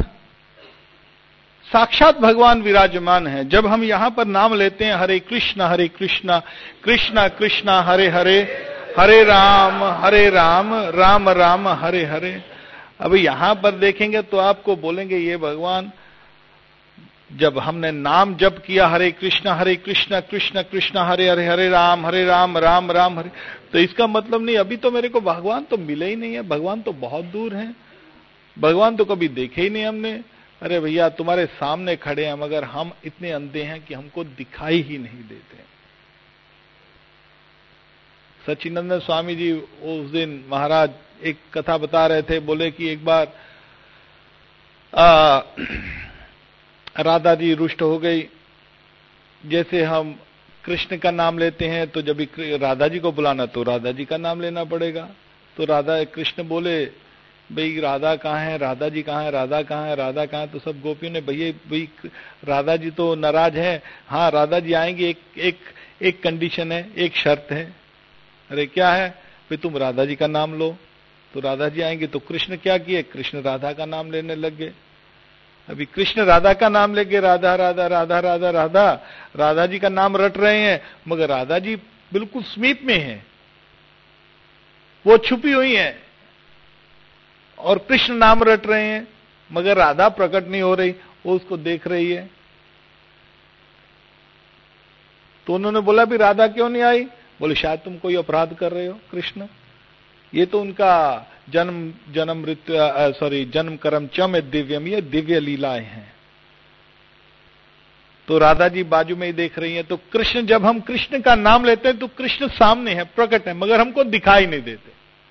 भगवान विराजमान है। जब हम यहां पर नाम लेते हैं हरे कृष्ण कृष्ण कृष्ण हरे हरे, हरे राम राम राम हरे हरे। अब यहां पर देखेंगे तो आपको बोलेंगे ये भगवान, जब हमने नाम जप किया हरे कृष्ण कृष्ण कृष्ण हरे हरे, हरे राम राम राम हरे, तो इसका मतलब नहीं अभी तो मेरे को भगवान तो मिले ही नहीं है, भगवान तो बहुत दूर है, भगवान तो कभी देखे ही नहीं हमने। अरे भैया तुम्हारे सामने खड़े हैं मगर हम इतने अंधे हैं कि हमको दिखाई ही नहीं देते। सच्चिदानंद स्वामी जी उस दिन महाराज एक कथा बता रहे थे, बोले कि एक बार राधा जी रुष्ट हो गई। जैसे हम कृष्ण का नाम लेते हैं तो जब राधा जी को बुलाना तो राधा जी का नाम लेना पड़ेगा। तो राधा कृष्ण बोले भाई राधा कहाँ है, राधा जी कहाँ है, राधा कहाँ है, राधा कहाँ है। तो सब गोपियों ने भाई राधा जी तो नाराज है, हाँ राधा जी आएंगे, एक कंडीशन है, एक शर्त है। अरे क्या है, भाई तुम राधा जी का नाम लो। तो राधा जी आएंगे। तो कृष्ण क्या किए, कृष्ण राधा का नाम लेने लग गए। अभी कृष्ण राधा का नाम लेके राधा राधा राधा राधा राधा राधा जी का नाम रट रहे हैं, मगर राधा जी बिल्कुल समीप में है, वो छुपी हुई है, और कृष्ण नाम रट रहे हैं मगर राधा प्रकट नहीं हो रही, वो उसको देख रही है। तो उन्होंने बोला भी राधा क्यों नहीं आई, बोले शायद तुम कोई अपराध कर रहे हो कृष्ण, ये तो उनका जन्म कर्म चम दिव्यम, ये दिव्य लीलाएं हैं। तो राधा जी बाजू में ही देख रही हैं। तो कृष्ण, जब हम कृष्ण का नाम लेते हैं तो कृष्ण सामने है, प्रकट है, मगर हमको दिखाई नहीं देते,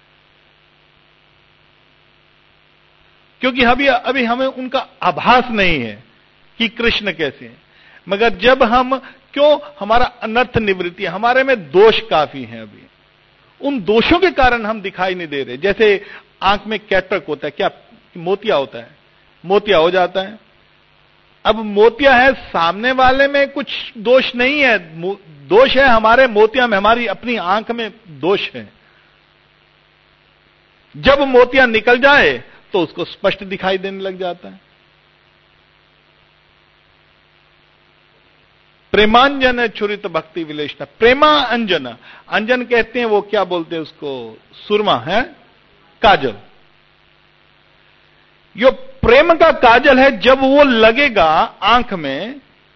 क्योंकि अभी हमें उनका आभास नहीं है कि कृष्ण कैसे हैं। मगर जब हम, क्यों, हमारा अनर्थ निवृत्ति है, हमारे में दोष काफी हैं, अभी उन दोषों के कारण हम दिखाई नहीं दे रहे। जैसे आंख में कैटरक होता है, क्या मोतिया होता है, मोतिया हो जाता है। अब मोतिया है, सामने वाले में कुछ दोष नहीं है, दोष है हमारे मोतिया में, हमारी अपनी आंख में दोष है। जब मोतिया निकल जाए तो उसको स्पष्ट दिखाई देने लग जाता है। प्रेमांजन छुरित भक्ति विलेशना, प्रेमा अंजन, अंजन कहते हैं वो क्या बोलते हैं उसको, सुरमा है, काजल। यो प्रेम का काजल है, जब वो लगेगा आंख में,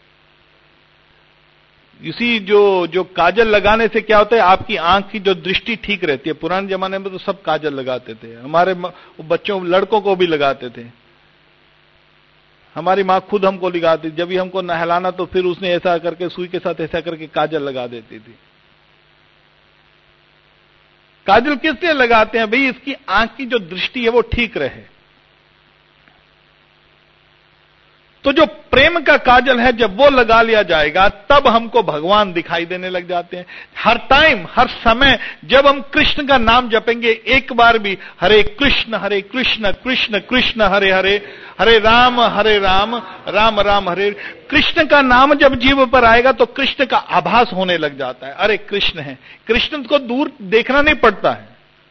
इसी जो काजल लगाने से क्या होता है, आपकी आंख की जो दृष्टि ठीक रहती है। पुराने जमाने में तो सब काजल लगाते थे, हमारे बच्चों लड़कों को भी लगाते थे। हमारी मां खुद हमको लगाती, जब भी हमको नहलाना तो फिर उसने ऐसा करके सुई के साथ ऐसा करके काजल लगा देती थी। काजल किस लिए लगाते हैं भाई, इसकी आंख की जो दृष्टि है वो ठीक रहे। तो जो प्रेम का काजल है, जब वो लगा लिया जाएगा तब हमको भगवान दिखाई देने लग जाते हैं। हर टाइम, हर समय जब हम कृष्ण का नाम जपेंगे एक बार भी, हरे कृष्ण कृष्ण कृष्ण हरे हरे, हरे राम राम राम हरे, कृष्ण का नाम जब जीव पर आएगा तो कृष्ण का आभास होने लग जाता है। अरे कृष्ण है, कृष्ण को दूर देखना नहीं पड़ता है।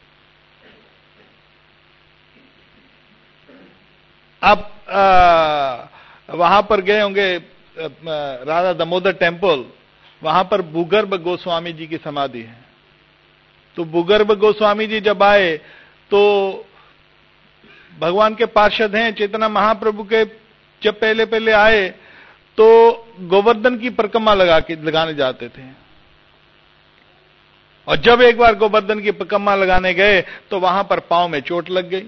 आप वहां पर गए होंगे राधा दामोदर टेम्पल, वहां पर भूगर्भ गोस्वामी जी की समाधि है। तो भूगर्भ गोस्वामी जी जब आए तो भगवान के पार्षद हैं चैतन्य महाप्रभु के, जब पहले पहले आए तो गोवर्धन की परिक्रमा लगाने जाते थे। और जब एक बार गोवर्धन की परिक्रमा लगाने गए तो वहां पर पांव में चोट लग गई।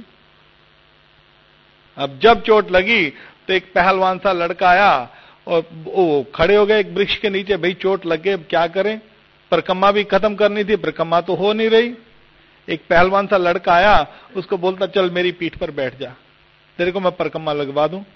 अब जब चोट लगी तो एक पहलवान सा लड़का आया और वो खड़े हो गए एक वृक्ष के नीचे, भाई चोट लग गई, अब क्या करें, परिक्रमा भी खत्म करनी थी, परिक्रमा तो हो नहीं रही। एक पहलवान सा लड़का आया, उसको बोलता चल मेरी पीठ पर बैठ जा, तेरे को मैं परिक्रमा लगवा दूं।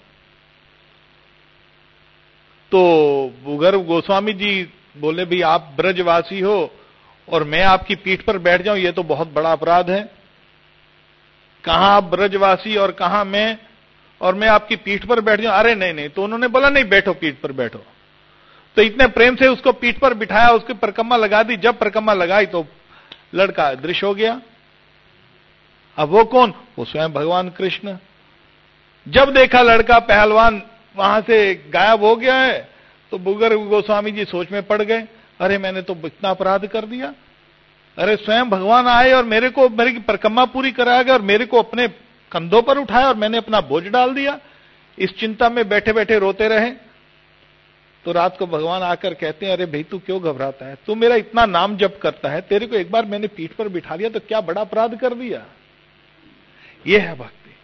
तो भूगर्भ गोस्वामी जी बोले भाई आप ब्रजवासी हो और मैं आपकी पीठ पर बैठ जाऊं, ये तो बहुत बड़ा अपराध है। कहां आप ब्रजवासी और कहां मैं, और मैं आपकी पीठ पर बैठ जाऊं। अरे नहीं। तो उन्होंने बोला नहीं बैठो, पीठ पर बैठो। तो इतने प्रेम से उसको पीठ पर बिठाया, उसकी परिक्रमा लगा दी। जब परिक्रमा लगाई तो लड़का अदृश्य हो गया। अब वो कौन, वो स्वयं भगवान कृष्ण। जब देखा लड़का पहलवान वहां से गायब हो गया है तो भूगर्भ गोस्वामी जी सोच में पड़ गए, अरे मैंने तो इतना अपराध कर दिया। अरे स्वयं भगवान आए और मेरी परिक्रमा पूरी करा गया और मेरे को अपने कंधों पर उठाया और मैंने अपना बोझ डाल दिया। इस चिंता में बैठे बैठे रोते रहे। तो रात को भगवान आकर कहते हैं, अरे भाई तू क्यों घबराता है, तू मेरा इतना नाम जप करता है, तेरे को एक बार मैंने पीठ पर बिठा लिया तो क्या बड़ा अपराध कर दिया। यह है भक्ति।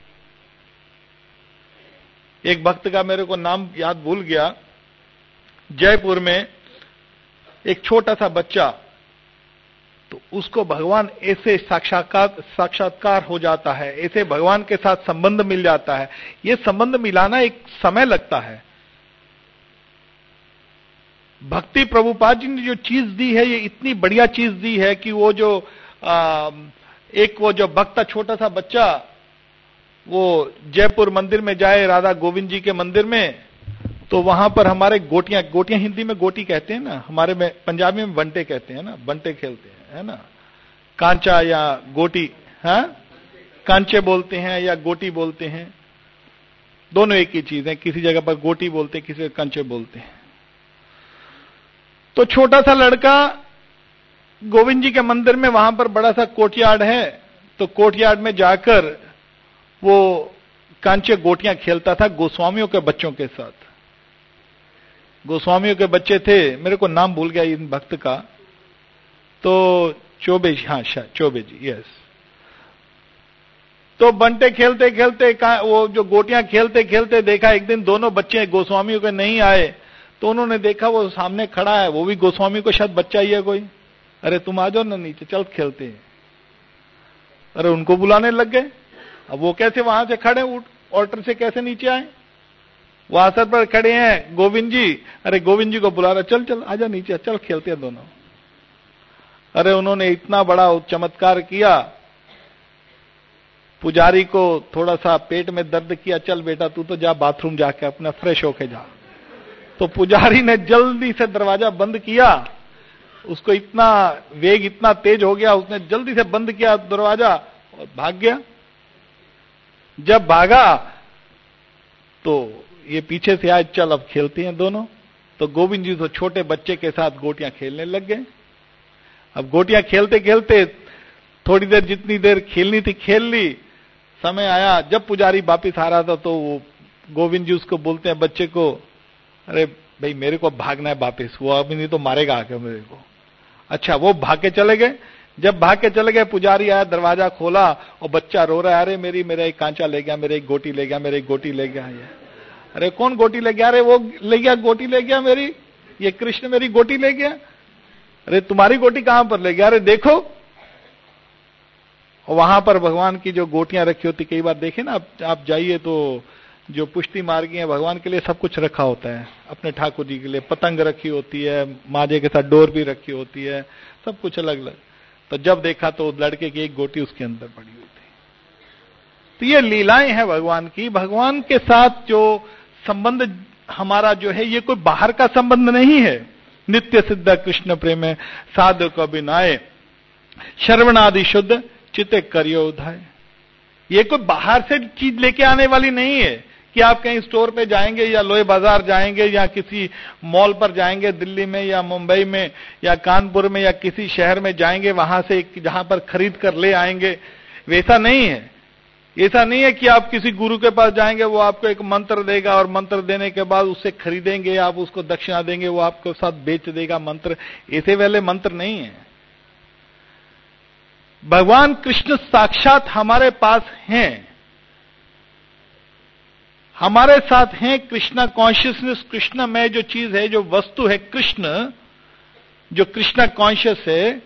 एक भक्त का मेरे को नाम याद भूल गया, जयपुर में एक छोटा सा बच्चा, तो उसको भगवान ऐसे साक्षात्कार हो जाता है, ऐसे भगवान के साथ संबंध मिल जाता है। ये संबंध मिलाना एक समय लगता है। भक्ति प्रभुपाद जी ने जो चीज दी है, ये इतनी बढ़िया चीज दी है कि वो जो वो जो भक्त छोटा सा बच्चा वो जयपुर मंदिर में जाए, राधा गोविंद जी के मंदिर में, तो वहां पर हमारे गोटियां हिंदी में गोटी कहते हैं ना, हमारे में पंजाबी में बंटे कहते हैं ना, बंटे खेलते हैं, है ना, कांचा या गोटी, हाँ कांचे बोलते हैं या गोटी बोलते हैं, दोनों एक ही चीज है। किसी जगह पर गोटी बोलते हैं, किसी जगह कांचे बोलते हैं। तो छोटा सा लड़का गोविंद जी के मंदिर में, वहां पर बड़ा सा कोर्टयार्ड है, तो कोर्टयार्ड में जाकर वो कांचे गोटियां खेलता था गोस्वामियों के बच्चों के साथ। गोस्वामियों के बच्चे थे, मेरे को नाम भूल गया इन भक्त का, तो चौबे जी, हाँ शायद चौबे जी, यस। तो बंटे खेलते खेलते वो जो गोटियां खेलते खेलते देखा एक दिन दोनों बच्चे गोस्वामियों के नहीं आए, तो उन्होंने देखा वो सामने खड़ा है, वो भी गोस्वामी को शायद बच्चा ही है कोई, अरे तुम आ जाओ ना नीचे, चल खेलते हैं। अरे उनको बुलाने लग गए। अब वो कैसे वहां से खड़े, ऑल्टर से कैसे नीचे आए, वो आसर पर खड़े हैं गोविंद जी, अरे गोविंद जी को बुला रहा, चल चल आजा नीचे, चल खेलते हैं दोनों। अरे उन्होंने इतना बड़ा चमत्कार किया, पुजारी को थोड़ा सा पेट में दर्द किया, चल बेटा तू तो जा बाथरूम जाके अपना फ्रेश होके जा। तो पुजारी ने जल्दी से दरवाजा बंद किया, उसको इतना वेग इतना तेज हो गया, उसने जल्दी से बंद किया दरवाजा और भाग गया। जब भागा तो ये पीछे से आए, चल अब खेलते हैं दोनों। तो गोविंद जी तो छोटे बच्चे के साथ गोटियां खेलने लग गए। अब गोटियां खेलते खेलते थोड़ी देर जितनी देर खेलनी थी खेल ली। समय आया जब पुजारी वापिस आ रहा था तो वो गोविंद जी उसको बोलते हैं बच्चे को, अरे भाई मेरे को भागना है वापिस, वो अभी नहीं तो मारेगा आके मेरे को। अच्छा, वो भाग के चले गए। जब भाग के चले गए, पुजारी आया, दरवाजा खोला और बच्चा रो रहा है, अरे मेरा एक कांचा ले गया, मेरा एक गोटी ले गया, मेरा एक गोटी ले गया। अरे कौन गोटी ले गया? अरे वो ले गया, गोटी ले गया मेरी, ये कृष्ण मेरी गोटी ले गया। अरे तुम्हारी गोटी कहां पर ले गया? अरे देखो। और वहां पर भगवान की जो गोटियां रखी होती, कई बार देखे ना आप जाइए तो जो पुष्टि मार्गी है, भगवान के लिए सब कुछ रखा होता है। अपने ठाकुर जी के लिए पतंग रखी होती है, माजे के साथ डोर भी रखी होती है, सब कुछ अलग अलग। तो जब देखा तो लड़के की एक गोटी उसके अंदर पड़ी हुई थी। तो ये लीलाएं हैं भगवान की। भगवान के साथ जो संबंध हमारा जो है, ये कोई बाहर का संबंध नहीं है। नित्य सिद्ध कृष्ण प्रेम है साधु को बिनाए, श्रवणादि शुद्ध चित्ते करियो उधाय। ये कोई बाहर से चीज लेके आने वाली नहीं है कि आप कहीं स्टोर पे जाएंगे या लोहे बाजार जाएंगे या किसी मॉल पर जाएंगे दिल्ली में या मुंबई में या कानपुर में या किसी शहर में जाएंगे, वहां से जहां पर खरीद कर ले आएंगे। वैसा नहीं है। ऐसा नहीं है कि आप किसी गुरु के पास जाएंगे, वो आपको एक मंत्र देगा और मंत्र देने के बाद उससे खरीदेंगे, आप उसको दक्षिणा देंगे, वो आपके साथ बेच देगा मंत्र। ऐसे वाले मंत्र नहीं है। भगवान कृष्ण साक्षात हमारे पास हैं, हमारे साथ हैं। कृष्णा कॉन्शियसनेस, कृष्ण में जो चीज है, जो वस्तु है कृष्ण, जो कृष्णा कॉन्शियस है,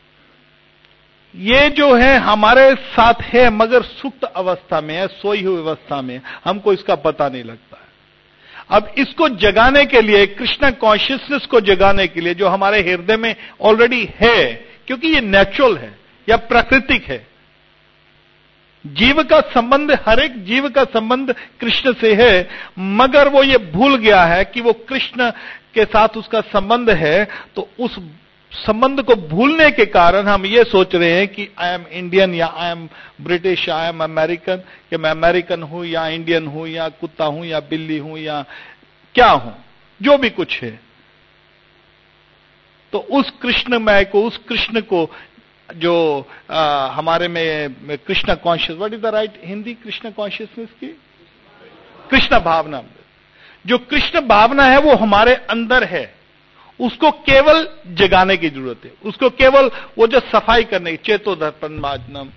ये जो है हमारे साथ है, मगर सुप्त अवस्था में है, सोई हुई अवस्था में। हमको इसका पता नहीं लगता है। अब इसको जगाने के लिए, कृष्णा कॉन्शियसनेस को जगाने के लिए, जो हमारे हृदय में ऑलरेडी है, क्योंकि ये नेचुरल है या प्राकृतिक है। जीव का संबंध, हर एक जीव का संबंध कृष्ण से है, मगर वो ये भूल गया है कि वो कृष्ण के साथ उसका संबंध है। तो उस संबंध को भूलने के कारण हम ये सोच रहे हैं कि आई एम इंडियन या I am British, I am American, कि मैं अमेरिकन हूं या इंडियन हूं या कुत्ता हूं या बिल्ली हूं या क्या हूं, जो भी कुछ है। तो उस कृष्णमय को, उस कृष्ण को जो हमारे में Krishna conscious, what is the right Hindi Krishna consciousness की? कृष्ण भावना। जो कृष्ण भावना है वो हमारे अंदर है, उसको केवल जगाने की जरूरत है। उसको केवल वो जो सफाई करने की, चेतो दर्पण माजनम।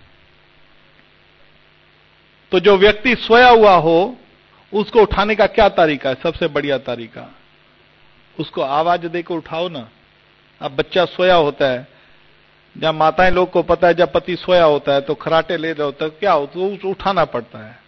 तो जो व्यक्ति सोया हुआ हो उसको उठाने का क्या तरीका है? सबसे बढ़िया तरीका, उसको आवाज देकर उठाओ ना। अब बच्चा सोया होता है, जब माताएं लोग को पता है जब पति सोया होता है तो खराटे ले रहे होता है, क्या होता है? उसको उठाना पड़ता है।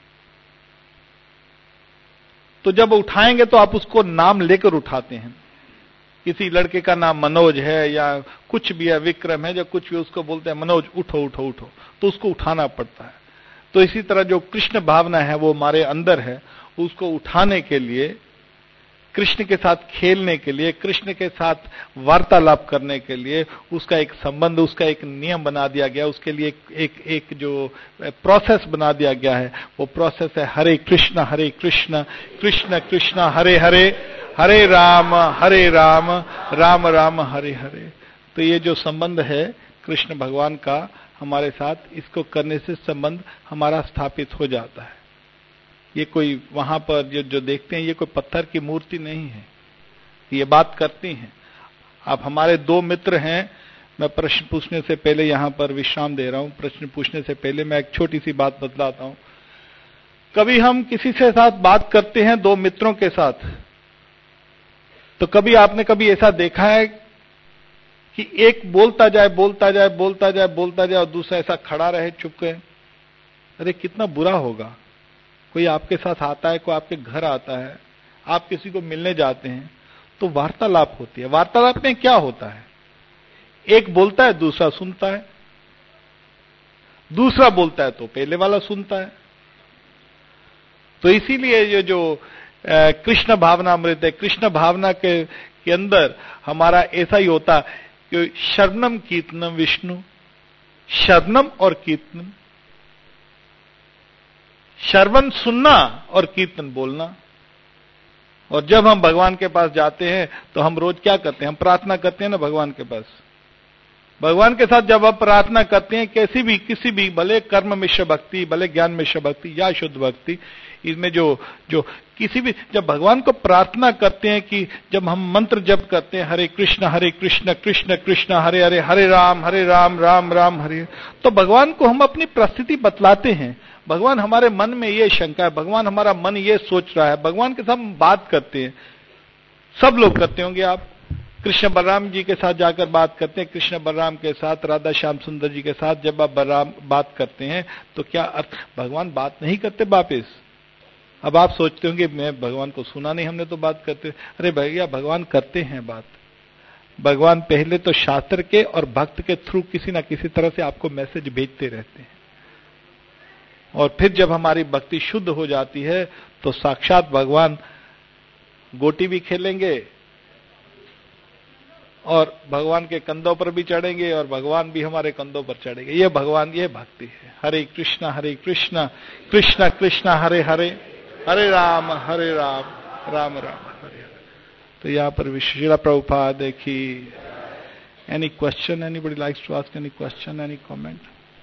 तो जब उठाएंगे तो आप उसको नाम लेकर उठाते हैं। किसी लड़के का नाम मनोज है या कुछ भी है, विक्रम है, जो कुछ भी, उसको बोलते हैं मनोज उठो उठो उठो, तो उसको उठाना पड़ता है। तो इसी तरह जो कृष्ण भावना है वो हमारे अंदर है, उसको उठाने के लिए, कृष्ण के साथ खेलने के लिए, कृष्ण के साथ वार्तालाप करने के लिए उसका एक संबंध, उसका एक नियम बना दिया गया, उसके लिए एक जो प्रोसेस बना दिया गया है, वो प्रोसेस है हरे कृष्ण कृष्ण कृष्ण हरे हरे, हरे राम राम राम हरे हरे। तो ये जो संबंध है कृष्ण भगवान का हमारे साथ, इसको करने से संबंध हमारा स्थापित हो जाता है। ये कोई वहां पर जो देखते हैं, ये कोई पत्थर की मूर्ति नहीं है, ये बात करती हैं। आप हमारे दो मित्र हैं। मैं प्रश्न पूछने से पहले यहां पर विश्राम दे रहा हूं। प्रश्न पूछने से पहले मैं एक छोटी सी बात बतलाता हूं। कभी हम किसी से साथ बात करते हैं, दो मित्रों के साथ, तो कभी आपने कभी ऐसा देखा है कि एक बोलता जाए और दूसरा ऐसा खड़ा रहे चुप के? अरे कितना बुरा होगा। कोई आपके साथ आता है, कोई आपके घर आता है, आप किसी को मिलने जाते हैं तो वार्तालाप होती है। वार्तालाप में क्या होता है? एक बोलता है, दूसरा सुनता है, दूसरा बोलता है तो पहले वाला सुनता है। तो इसीलिए ये जो कृष्ण भावना अमृत है, कृष्ण भावना के अंदर हमारा ऐसा ही होता कि शरणम कीर्तनम विष्णु, शरणम और कीर्तनम, श्रवण सुनना और कीर्तन बोलना। और जब हम भगवान के पास जाते हैं तो हम रोज क्या करते हैं? हम प्रार्थना करते हैं ना भगवान के पास। भगवान के साथ जब आप प्रार्थना करते हैं, किसी भी भले कर्म मिश्र भक्ति, भले ज्ञान मिश्र भक्ति या शुद्ध भक्ति, इसमें जो किसी भी, जब भगवान को प्रार्थना करते हैं, कि जब हम मंत्र जप करते हैं हरे कृष्ण कृष्ण कृष्ण हरे हरे, हरे राम राम राम हरे, तो भगवान को हम अपनी परिस्थिति बतलाते हैं। भगवान हमारे मन में ये शंका है, भगवान हमारा मन ये सोच रहा है, भगवान के साथ हम बात करते हैं। सब लोग करते होंगे, आप कृष्ण बलराम जी के साथ जाकर बात करते हैं, कृष्ण बलराम के साथ, राधा श्याम सुंदर जी के साथ जब आप बलराम बात करते हैं तो क्या अर्थ, भगवान बात नहीं करते वापिस? अब आप सोचते होंगे मैं भगवान को सुना नहीं, हमने तो बात करते। अरे भैया, भगवान करते हैं बात। भगवान पहले तो शास्त्र के और भक्त के थ्रू किसी ना किसी तरह से आपको मैसेज भेजते रहते हैं, और फिर जब हमारी भक्ति शुद्ध हो जाती है तो साक्षात भगवान गोटी भी खेलेंगे और भगवान के कंधों पर भी चढ़ेंगे और भगवान भी हमारे कंधों पर चढ़ेंगे। ये भगवान, ये भक्ति है। हरे कृष्णा कृष्ण कृष्ण हरे हरे, हरे राम राम राम हरे हरे। तो यहाँ पर विश्वशीला प्रभुपाद देखी। Any question, anybody likes to ask any question, any comment?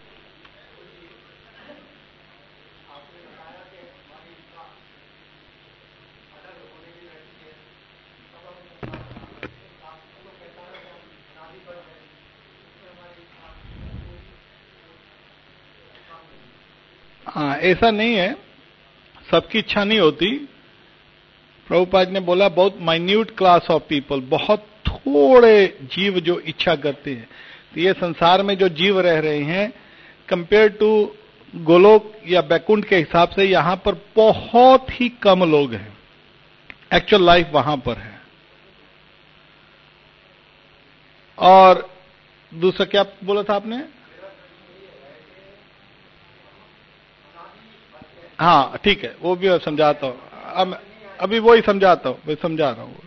हाँ, ऐसा नहीं है, सबकी इच्छा नहीं होती। प्रभुपाद ने बोला बहुत माइन्यूट क्लास ऑफ पीपल, बहुत थोड़े जीव जो इच्छा करते हैं। तो ये संसार में जो जीव रह रहे हैं, कंपेयर टू गोलोक या बैकुंठ के हिसाब से यहां पर बहुत ही कम लोग हैं। एक्चुअल लाइफ वहां पर है। और दूसरा क्या बोला था आपने? हाँ ठीक है, वो भी मैं समझाता हूं। अभी वही समझाता हूं, मैं समझा रहा हूं।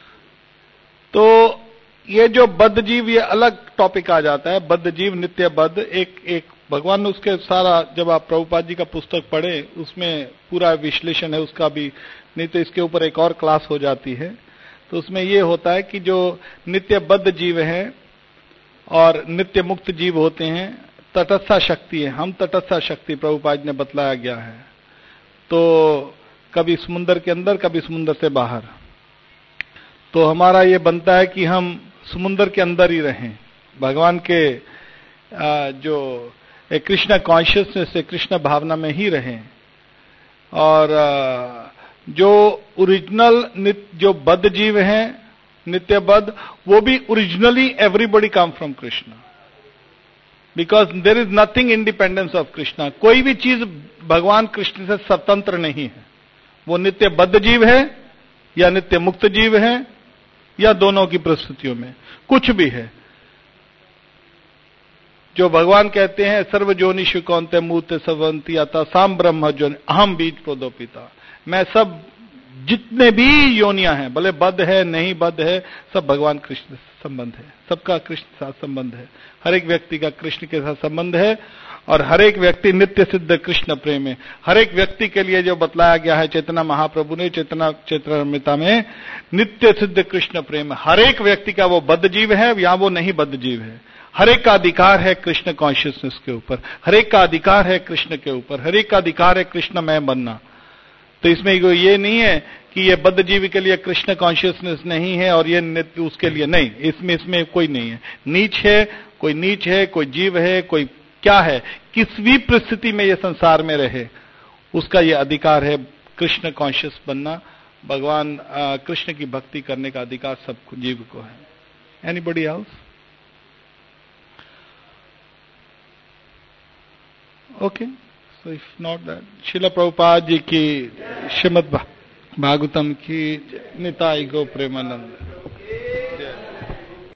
तो ये जो बद्ध जीव, ये अलग टॉपिक आ जाता है। बद्ध जीव, नित्य बद्ध, एक भगवान ने उसके सारा, जब आप प्रभुपाद जी का पुस्तक पढ़े उसमें पूरा विश्लेषण है उसका भी, नहीं तो इसके ऊपर एक और क्लास हो जाती है। तो उसमें ये होता है कि जो नित्य बद्ध जीव हैं और नित्य मुक्त जीव होते हैं, तटस्था शक्ति है। हम तटस्था शक्ति प्रभुपाद ने बतलाया गया है। तो कभी समुद्र के अंदर, कभी समुद्र से बाहर। तो हमारा ये बनता है कि हम समुद्र के अंदर ही रहें, भगवान के जो कृष्ण कॉन्शियसनेस से, कृष्ण भावना में ही रहें। और जो ओरिजिनल जो बद्ध जीव हैं, नित्य बद्ध, वो भी originally everybody come from Krishna, because there is nothing independence of Krishna. कोई भी चीज भगवान कृष्ण से स्वतंत्र नहीं है। वो नित्य बद्ध जीव है या नित्य मुक्त जीव है या दोनों की परिस्थितियों में कुछ भी है। जो भगवान कहते हैं सर्वजोनिषु कौन्ते मूर्ते सवंती अतः साम ब्रह्म जोनि अहम बीज प्रोदोपिता। मैं सब जितने भी योनियां हैं, भले बद्ध है नहीं बद्ध है, सब भगवान कृष्ण से संबंध है। सबका कृष्ण के साथ संबंध है। हर एक व्यक्ति का कृष्ण के साथ संबंध है और हर एक व्यक्ति नित्य सिद्ध कृष्ण प्रेम है। हर एक व्यक्ति के लिए जो बतलाया गया है चैतन्य महाप्रभु ने चैतन्यमृता में, नित्य सिद्ध कृष्ण प्रेम। हर एक व्यक्ति का वो बद्ध जीव है या वो नहीं बद्ध जीव है, हर एक का अधिकार है कृष्ण कॉन्शियसनेस के ऊपर, हर एक का अधिकार है कृष्ण के ऊपर, हर एक का अधिकार है कृष्णमय बनना। तो इसमें ये नहीं है कि ये बद्ध जीव के लिए कृष्ण कॉन्शियसनेस नहीं है और ये नित्य उसके लिए नहीं। इसमें कोई नहीं है। नीच है, कोई नीच है, कोई जीव है, कोई क्या है, किस भी परिस्थिति में ये संसार में रहे, उसका ये अधिकार है कृष्ण कॉन्शियस बनना। भगवान कृष्ण की भक्ति करने का अधिकार सब जीव को है। Anybody else? Okay, so if not that, Srila Prabhupada ji की, श्रीमद् भागवतम की, निताई गो प्रेमानंद।